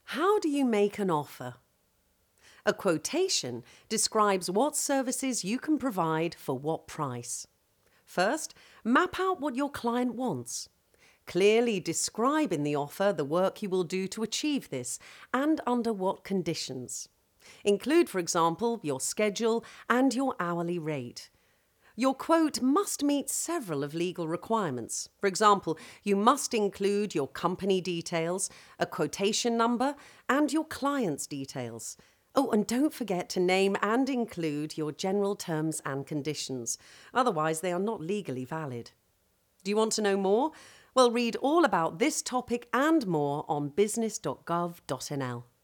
How do you make an offer? A quotation describes what services you can provide for what price. First, map out what your client wants. Clearly describe in the offer the work you will do to achieve this and under what conditions. Include, for example, your schedule and your hourly rate. Your quote must meet several of legal requirements. For example, you must include your company details, a quotation number, and your client's details. Oh, and don't forget to name and include your general terms and conditions. Otherwise, they are not legally valid. Do you want to know more? Well, read all about this topic and more on business.gov.nl.